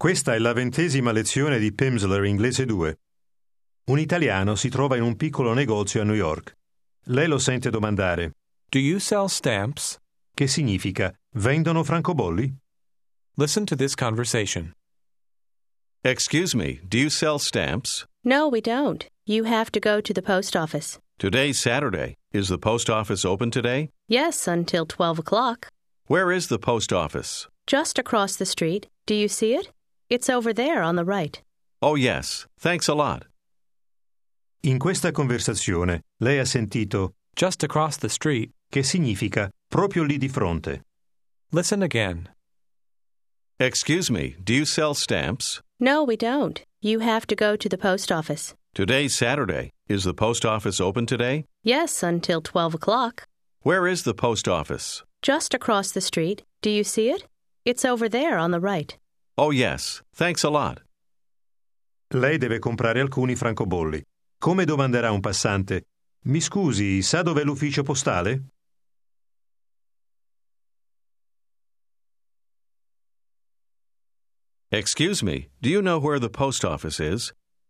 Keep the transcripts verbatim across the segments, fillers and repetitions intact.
Questa è la ventesima lezione di Pimsleur Inglese due. Un italiano si trova in un piccolo negozio a New York. Lei lo sente domandare: Do you sell stamps? che significa vendono francobolli? Listen to this conversation. Excuse me, do you sell stamps? No, we don't. You have to go to the post office. Today's Saturday. Is the post office open today? Yes, until twelve o'clock. Where is the post office? Just across the street. Do you see it? It's over there on the right. Oh, yes. Thanks a lot. In questa conversazione lei ha sentito Just across the street. che significa proprio lì di fronte. Listen again. Excuse me, do you sell stamps? No, we don't. You have to go to the post office. Today's Saturday. Is the post office open today? Yes, until twelve o'clock. Where is the post office? Just across the street. Do you see it? It's over there on the right. Oh, yes. Thanks a lot. Lei deve comprare alcuni francobolli. Come domanderà un passante: mi scusi, sa dov'è l'ufficio postale? Excuse me, do you know where the post office is?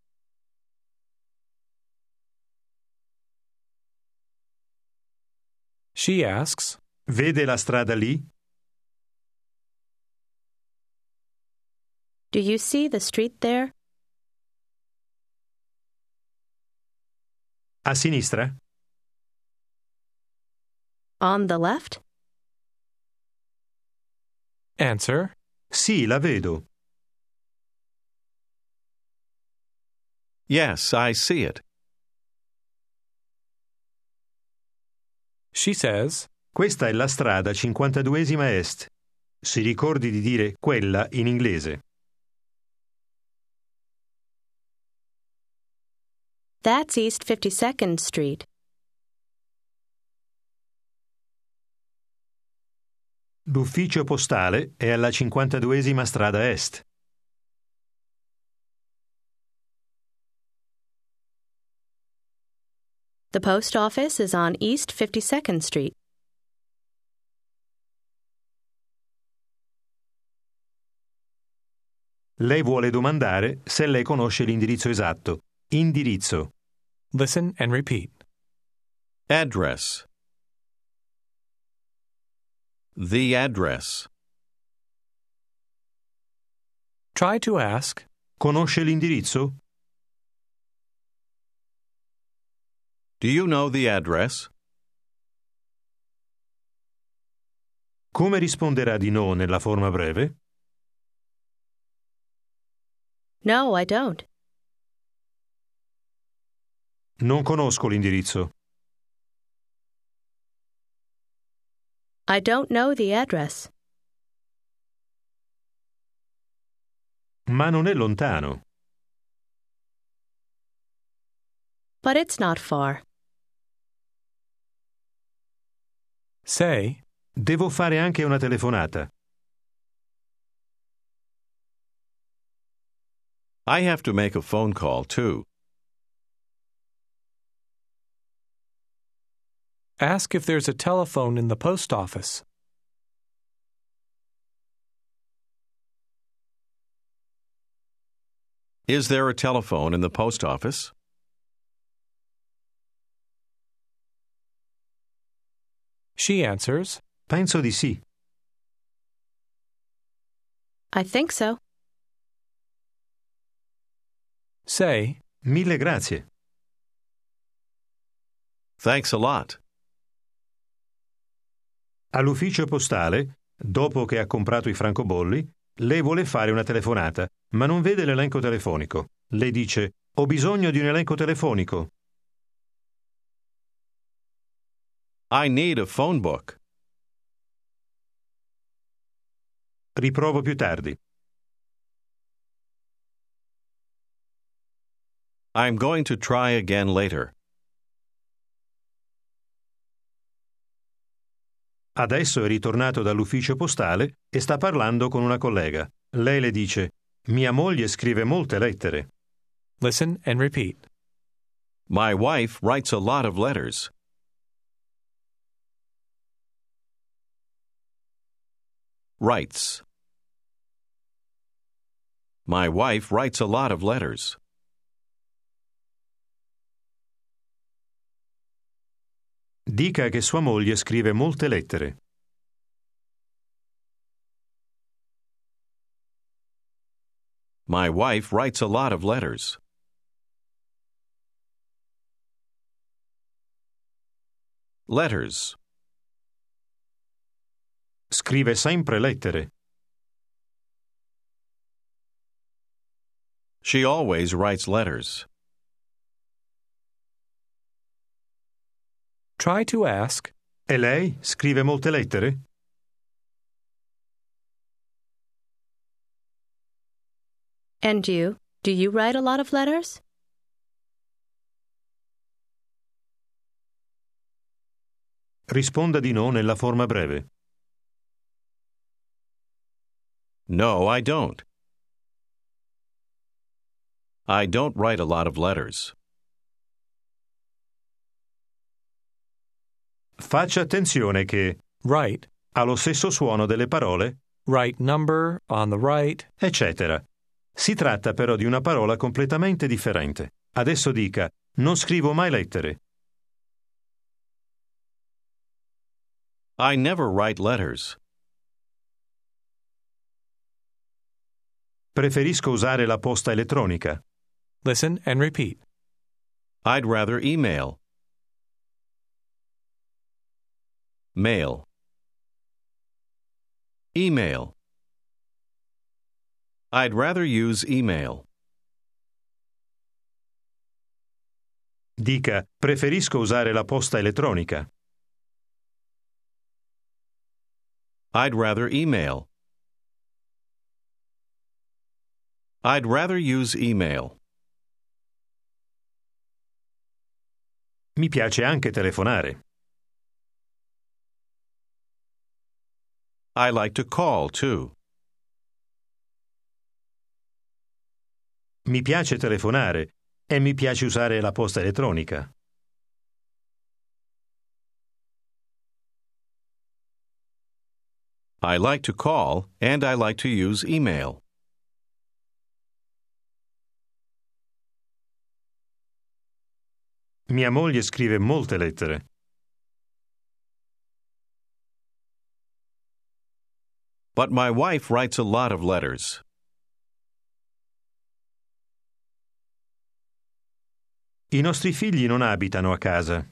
She asks, Vede la strada lì? Do you see the street there? A sinistra? On the left? Answer, Sì, la vedo. Yes, I see it. She says, Questa è la strada cinquantaduesima est. Si ricordi di dire quella in inglese. That's East fifty-second Street. L'ufficio postale è alla cinquantaduesima strada est. The post office is on East fifty-second Street. Lei vuole domandare se lei conosce l'indirizzo esatto. Indirizzo. listen and repeat. Address. The address. Try to ask, Conosce l'indirizzo? Do you know the address? Come risponderà di no nella forma breve? No, I don't. Non conosco l'indirizzo. I don't know the address. Ma non è lontano. But it's not far. say, Devo fare anche una telefonata. I have to make a phone call, too. ask if there's a telephone in the post office. Is there a telephone in the post office? She answers, Penso di sì. I think so. say, Mille grazie. Thanks a lot. All'ufficio postale, dopo che ha comprato i francobolli, lei vuole fare una telefonata, ma non vede l'elenco telefonico. Lei dice: Ho bisogno di un elenco telefonico. I need a phone book. Riprovo più tardi. I'm going to try again later. Adesso è ritornato dall'ufficio postale e sta parlando con una collega. Lei le dice: Mia moglie scrive molte lettere. listen and repeat. My wife writes a lot of letters. Writes. My wife writes a lot of letters. Dica che sua moglie scrive molte lettere. My wife writes a lot of letters. Letters. Scrive sempre lettere. She always writes letters. Try to ask, E lei scrive molte lettere? And you? Do you write a lot of letters? Risponda di no nella forma breve. No, I don't. I don't write a lot of letters. Faccia attenzione che right, ha lo stesso suono delle parole, right number, on the right. eccetera. Si tratta però di una parola completamente differente. Adesso dica: non scrivo mai lettere. I never write letters. Preferisco usare la posta elettronica. Listen and repeat. I'd rather email. Mail. Email. I'd rather use email. Dica: preferisco usare la posta elettronica. I'd rather email. I'd rather use email. Mi piace anche telefonare. I like to call, too. Mi piace telefonare e mi piace usare la posta elettronica. I like to call and I like to use email. Mia moglie scrive molte lettere. But my wife writes a lot of letters. I nostri figli non abitano a casa.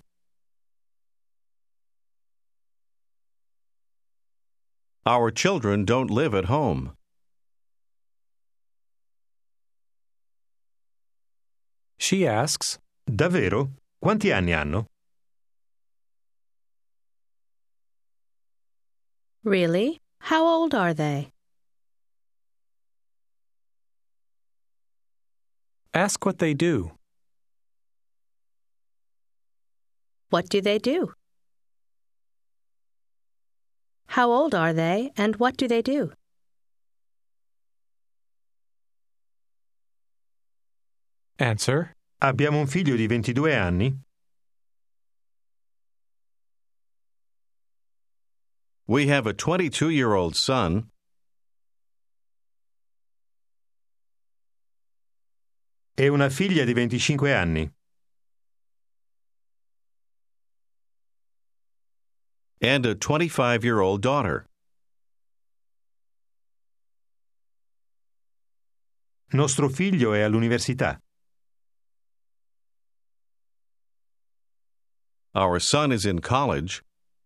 Our children don't live at home. She asks, Davvero? Quanti anni hanno? Really? How old are they? ask what they do. What do they do? How old are they and what do they do? Answer, Abbiamo un figlio di ventidue anni. We have a twenty-two-year-old son E una figlia di venticinque anni. and a twenty-five-year-old daughter. Nostro figlio è all'università. Our son is in college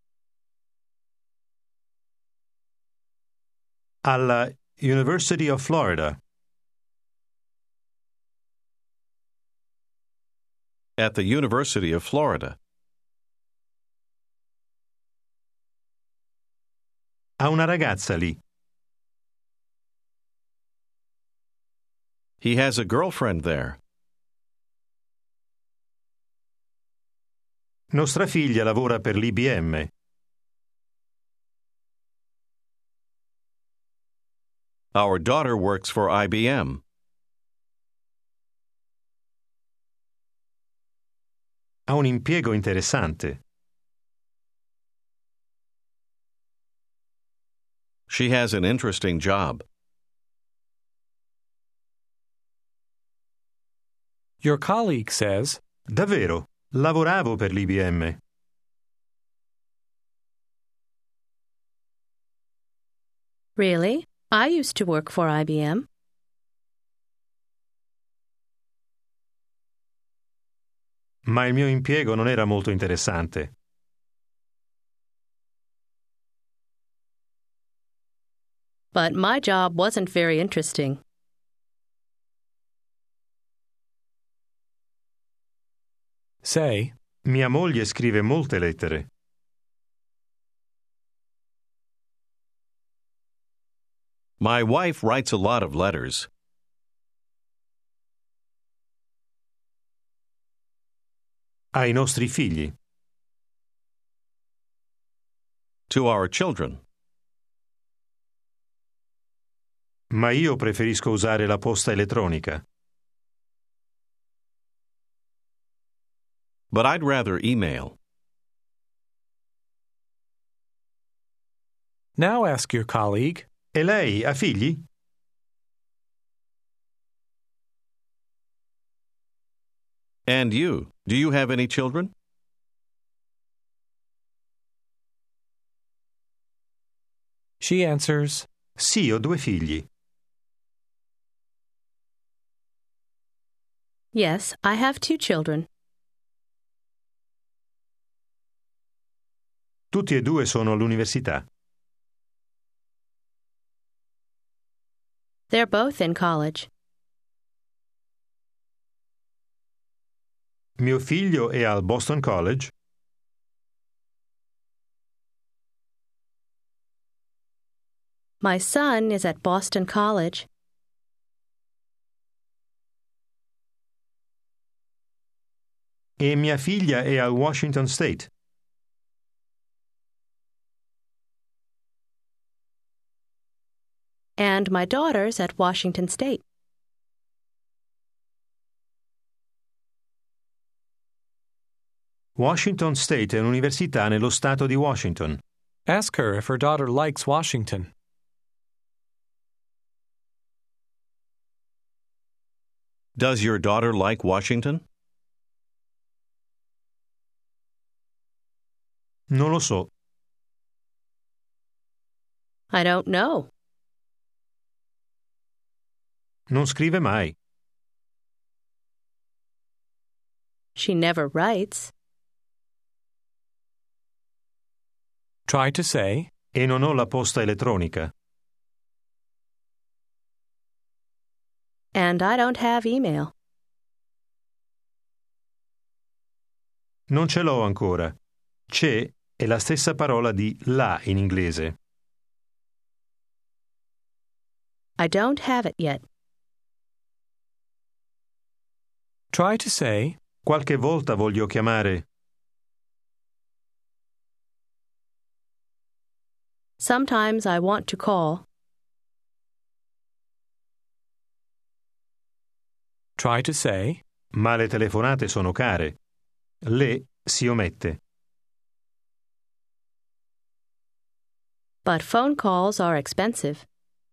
Alla University of Florida. at the University of Florida. Ha una ragazza lì. He has a girlfriend there. Nostra figlia lavora per l'I B M. Our daughter works for I B M. Ha un impiego interessante. She has an interesting job. Your colleague says, Davvero? Lavoravo per l'I B M. Really? I used to work for I B M. Ma il mio impiego non era molto interessante. But my job wasn't very interesting. say, Mia moglie scrive molte lettere. My wife writes a lot of letters. Ai nostri figli. To our children. Ma io preferisco usare la posta elettronica. But I'd rather email. now ask your colleague, E lei ha figli? And you, do you have any children? she answers, Sì, ho due figli. Yes, I have two children. Tutti e due sono all'università. They're both in college. Mio figlio è al Boston College. My son is at Boston College. E mia figlia è al Washington State. And my daughter's at Washington State. Washington State è un'università nello stato di Washington. ask her if her daughter likes Washington. Does your daughter like Washington? Non lo so. I don't know. Non scrive mai. She never writes. Try to say, E non ho la posta elettronica. And I don't have email. Non ce l'ho ancora. C'è è la stessa parola di là in inglese. I don't have it yet. try to say, Qualche volta voglio chiamare. Sometimes I want to call. try to say, Ma le telefonate sono care. Le si omette. But phone calls are expensive.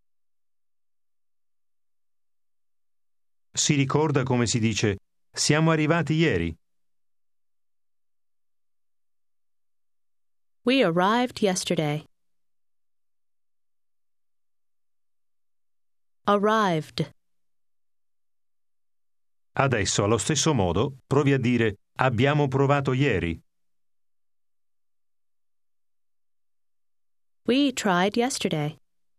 Si ricorda come si dice siamo arrivati ieri. We arrived yesterday. Arrived. Adesso, allo stesso modo, provi a dire abbiamo provato ieri. We tried yesterday.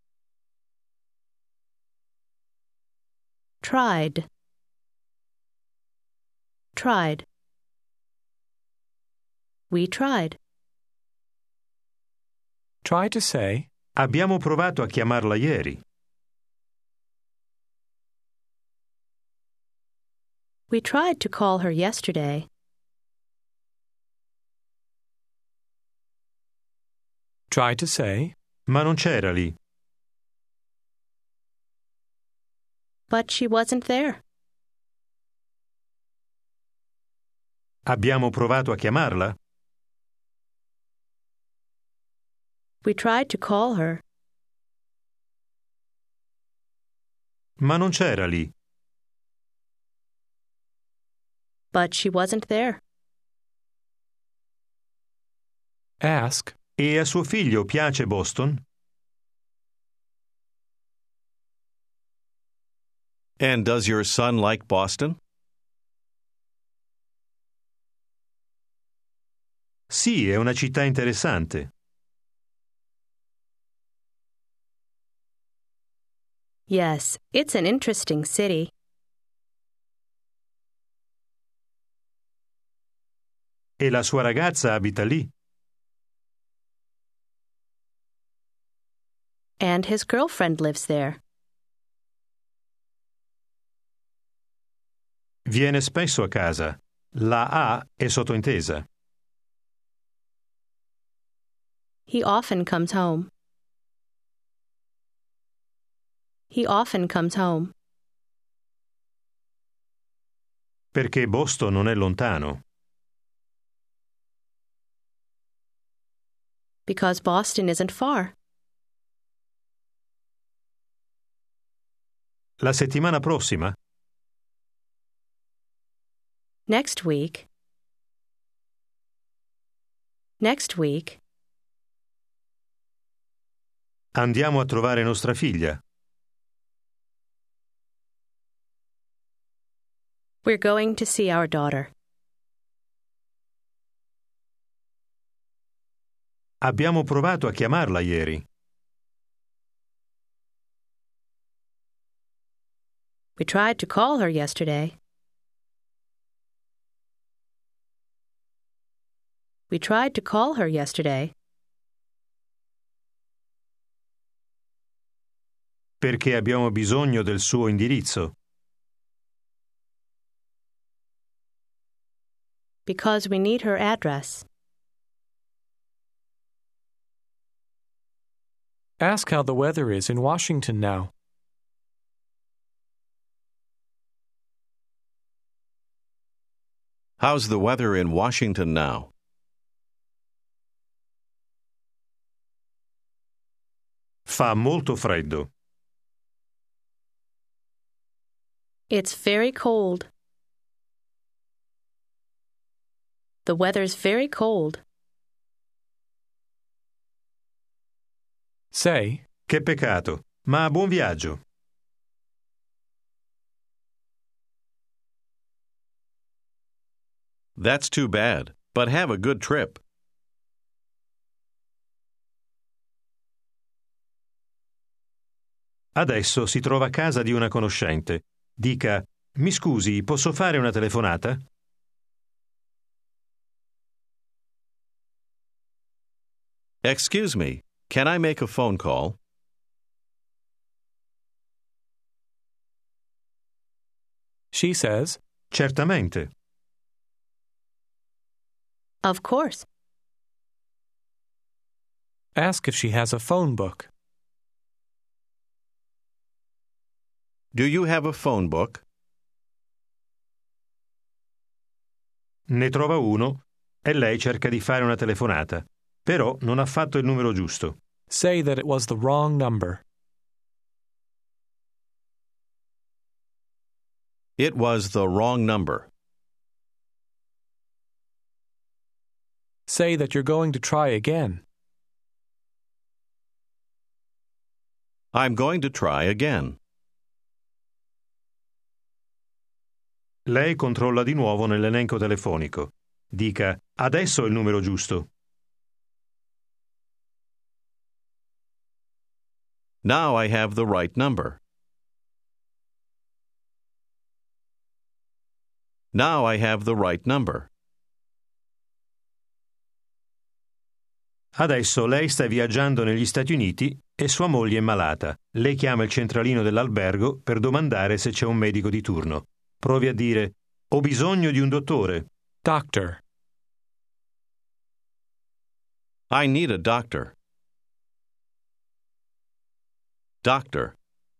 Tried. Tried. We tried. try to say, Abbiamo provato a chiamarla ieri. We tried to call her yesterday. try to say, Ma non c'era lì. But she wasn't there. Abbiamo provato a chiamarla? We tried to call her. Ma non c'era lì. but she wasn't there. Ask, E a suo figlio piace Boston? And does your son like Boston? Sì, è una città interessante. Yes, it's an interesting city. E la sua ragazza abita lì. And his girlfriend lives there. Viene spesso a casa. La A è sottointesa. He often comes home. He often comes home. Perché Boston non è lontano. Because Boston isn't far. La settimana prossima? Next week. Next week. Andiamo a trovare nostra figlia. We're going to see our daughter. Abbiamo provato a chiamarla ieri. We tried to call her yesterday. We tried to call her yesterday. Perché abbiamo bisogno del suo indirizzo. Because we need her address. ask how the weather is in Washington now. How's the weather in Washington now? Fa molto freddo. It's very cold. The weather's very cold. Say, Che peccato, ma buon viaggio. That's too bad, but have a good trip. Adesso si trova a casa di una conoscente. Dica, mi scusi, posso fare una telefonata? Excuse me, can I make a phone call? she says, Certamente. Of course. ask if she has a phone book. Do you have a phone book? Ne trova uno e lei cerca di fare una telefonata, però non ha fatto il numero giusto. Say that it was the wrong number. It was the wrong number. Say that you're going to try again. I'm going to try again. Lei controlla di nuovo nell'elenco telefonico. Dica, adesso è il numero giusto. Now I have the right number. Now I have the right number. Adesso lei sta viaggiando negli Stati Uniti e sua moglie è malata. Lei chiama il centralino dell'albergo per domandare se c'è un medico di turno. Provi a dire, ho bisogno di un dottore. Doctor. I need a doctor. Doctor.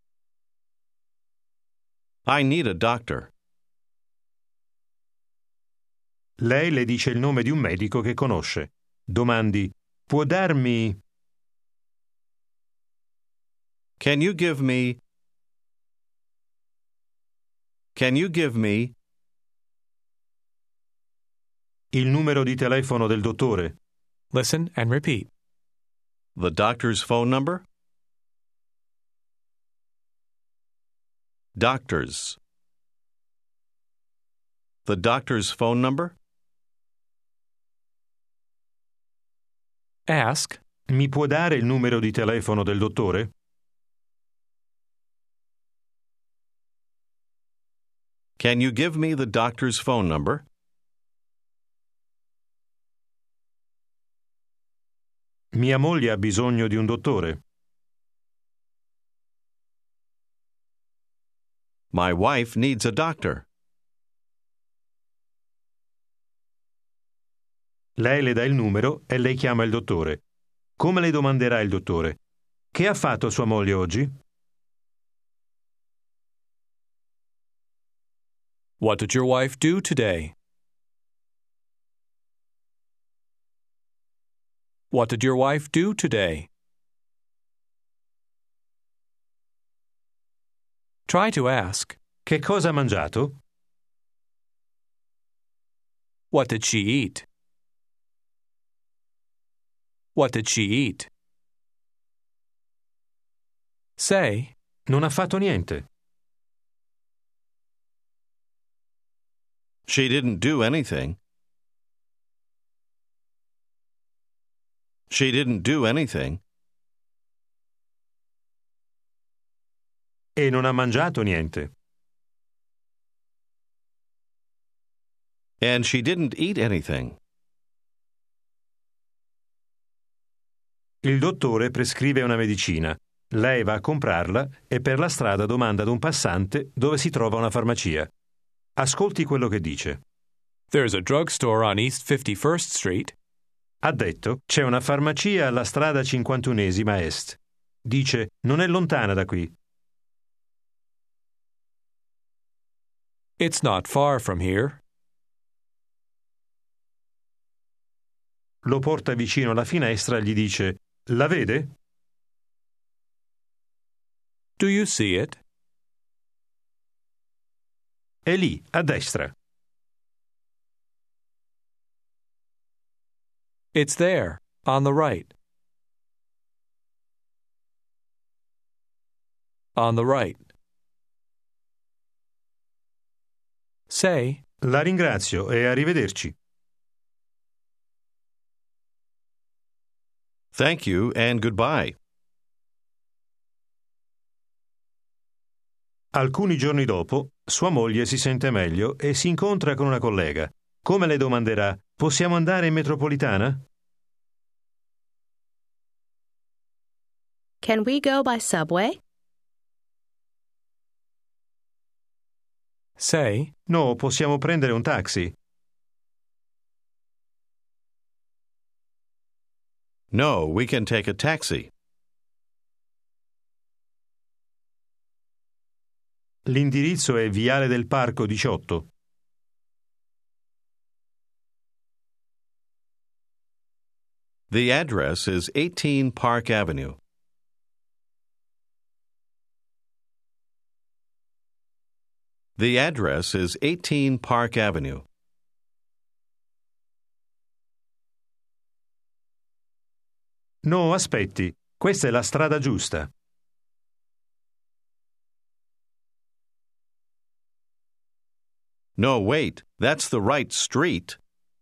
I need a doctor. Lei le dice il nome di un medico che conosce. Domandi, può darmi... Can you give me... Can you give me... il numero di telefono del dottore. Listen and repeat. The doctor's phone number? Doctors. The doctor's phone number? Ask, Mi può dare il numero di telefono del dottore? Can you give me the doctor's phone number? Mia moglie ha bisogno di un dottore. My wife needs a doctor. Lei le dà il numero e lei chiama il dottore. Come le domanderà il dottore? Che ha fatto sua moglie oggi? what did your wife do today? What did your wife do today? Try to ask, Che cosa ha mangiato? what did she eat? What did she eat? Say, Non ha fatto niente. She didn't do anything. She didn't do anything. E non ha mangiato niente. And she didn't eat anything. Il dottore prescrive una medicina. Lei va a comprarla e per la strada domanda ad un passante dove si trova una farmacia. Ascolti quello che dice. there's a drugstore on East fifty-first Street. Ha detto, c'è una farmacia alla strada cinquantunesima est. Dice, non è lontana da qui. It's not far from here. Lo porta vicino alla finestra e gli dice, la vede? Do you see it? È lì, a destra. It's there, on the right. On the right. Say, La ringrazio e arrivederci. Thank you and goodbye. Alcuni giorni dopo, sua moglie si sente meglio e si incontra con una collega. Come le domanderà, possiamo andare in metropolitana? Can we go by subway? say, No, possiamo prendere un taxi. No, we can take a taxi. L'indirizzo è Viale del Parco diciotto. The address is eighteen Park Avenue. The address is eighteen Park Avenue. No, aspetti, questa è la strada giusta. No, wait, that's the right street.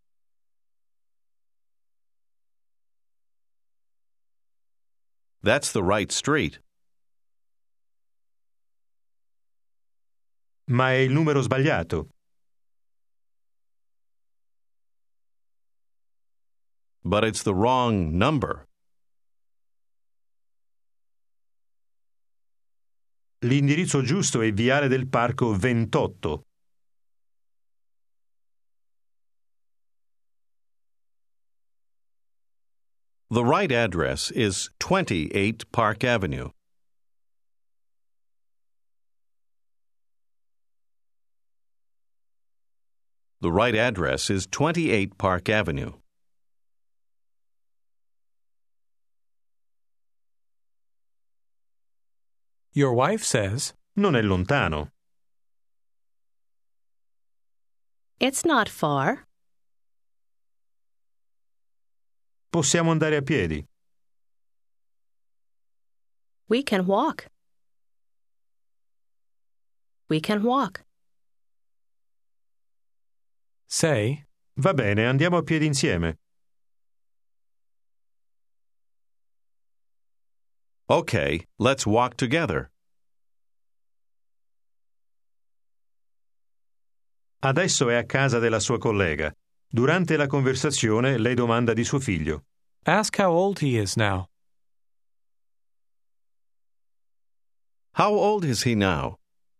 That's the right street. Ma è il numero sbagliato. But it's the wrong number. L'indirizzo giusto è Viale del Parco ventotto. The right address is twenty-eight Park Avenue. The right address is twenty-eight Park Avenue. your wife says, Non è lontano. It's not far. Possiamo andare a piedi. We can walk. We can walk. Say, Va bene, andiamo a piedi insieme. Okay, let's walk together. Adesso è a casa della sua collega. Durante la conversazione lei domanda di suo figlio. ask how old he is now. How old is he now?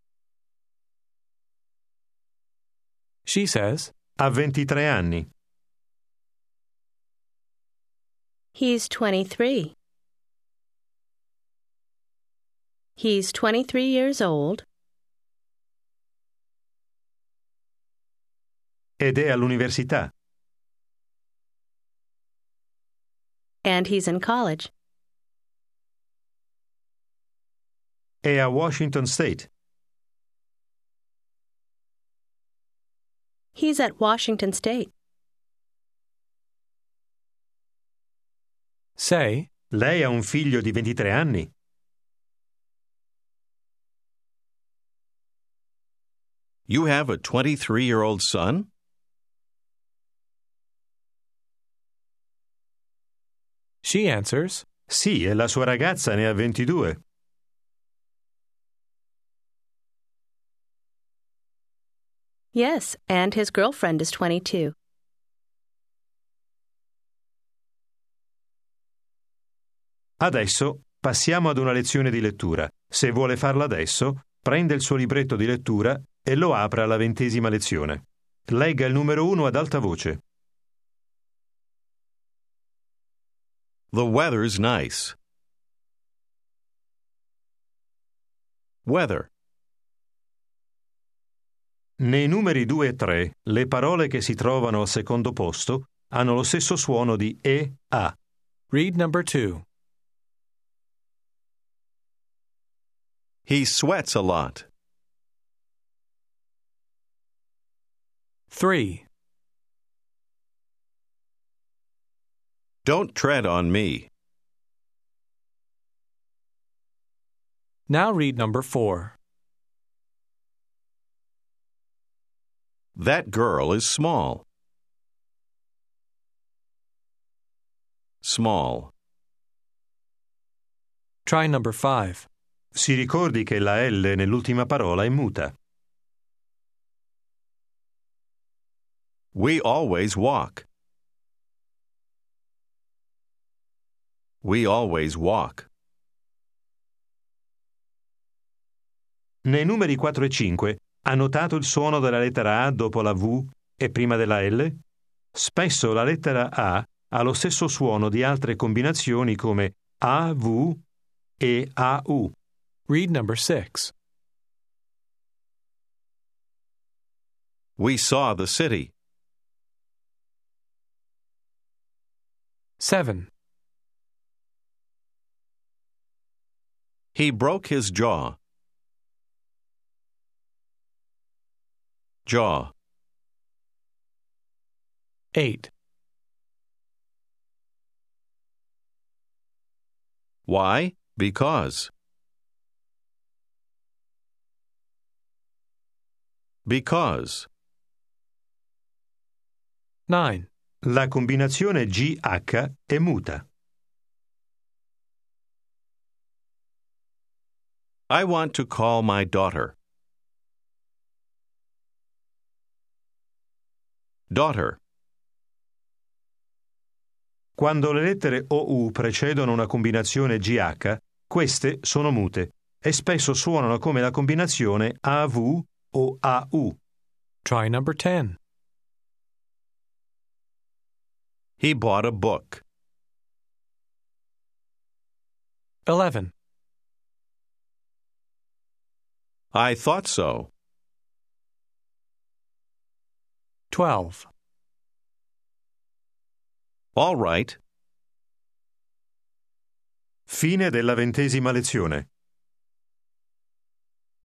She says, Ha ventitré anni. He's twenty-three. He's twenty-three years old. Ed è all'università. And he's in college. È a Washington State. He's at Washington State. say, Lei ha un figlio di ventitré anni. You have a twenty-three-year-old son? she answers, Sì, e la sua ragazza ne ha ventidue. Yes, and his girlfriend is twenty-two. Adesso passiamo ad una lezione di lettura. Se vuole farla adesso, prenda il suo libretto di lettura e lo apra alla ventesima lezione. Legga il numero uno ad alta voce. The weather's nice. Weather. Nei numeri due e tre, le parole che si trovano al secondo posto hanno lo stesso suono di E, A. read number two. He sweats a lot. Three. Don't tread on me. Now read number four. That girl is small. Small. Try number five. Si ricordi che la L nell'ultima parola è muta. We always walk. We always walk. Nei numeri quattro e cinque, ha notato il suono della lettera A dopo la V e prima della L? Spesso la lettera A ha lo stesso suono di altre combinazioni come A V e A U. Read number six. We saw the city. Seven. He broke his jaw. Jaw. Eight. Why? Because. Because. Nine. La combinazione G H è muta. I want to call my daughter. Daughter. Quando le lettere O U precedono una combinazione G H, queste sono mute e spesso suonano come la combinazione A V o A U. Try number ten. He bought a book. Eleven. I thought so. Twelve. All right. Fine della ventesima lezione.